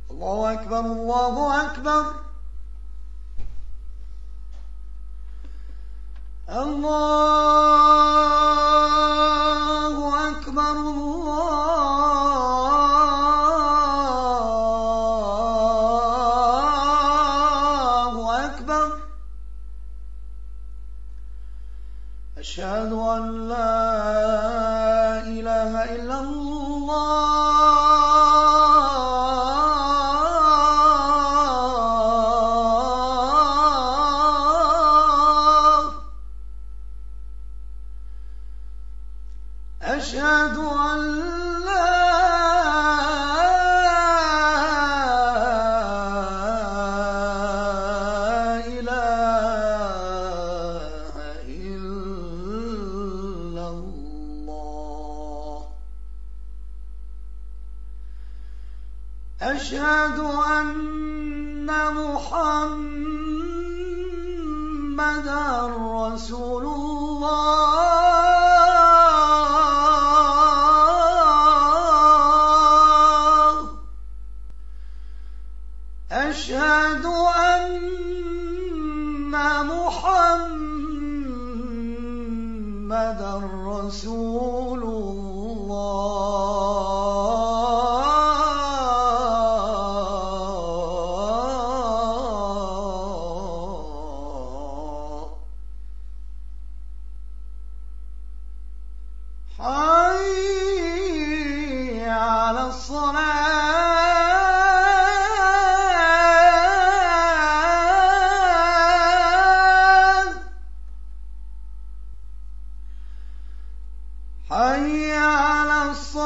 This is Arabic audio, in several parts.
الله أكبر الله أكبر الله أكبر الله أكبر أشهد أن لا إله إلا أشهد أن لا إله إلا الله أشهد أن محمدًا رسول الله أشهد أن محمدًا رسول الله حي على الصلاة حي على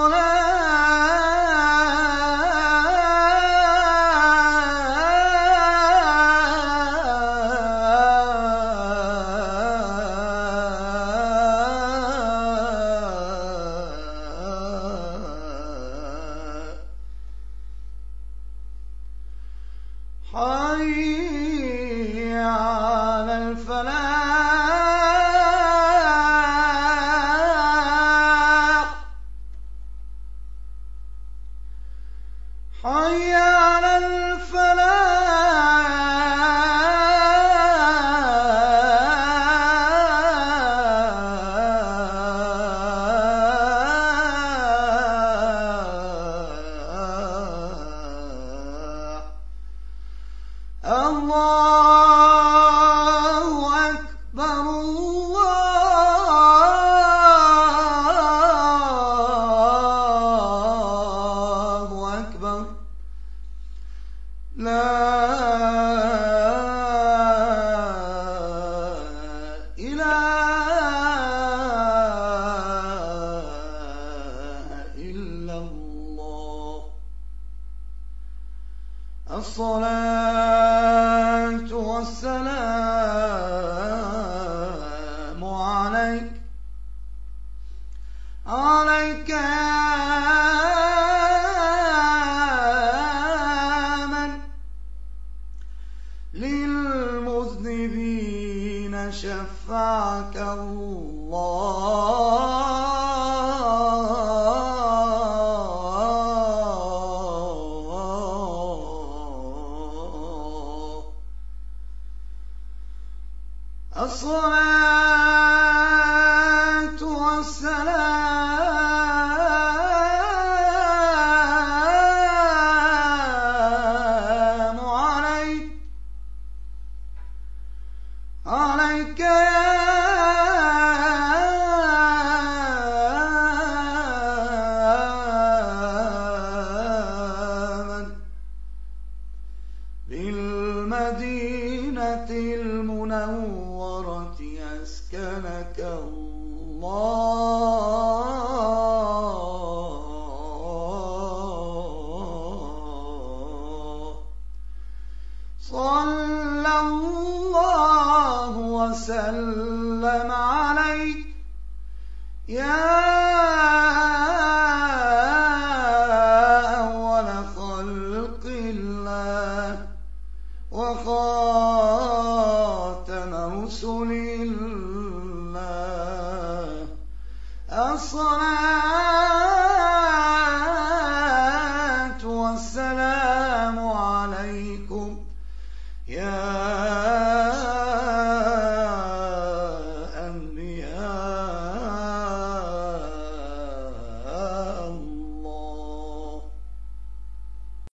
حي على الفلاح حي على الفلاح الله أكبر الله أكبر لا إله إلا الله الصلاة والسلام عليك عليك يا من للمذنبين شفعك الله الصلاة والسلام عليك عليك يا من بالمدينة المنورة أسكنك الله صلى الله وسلم عليك يا أول خلق الله وخاتم رسل الله الصلاة والسلام يا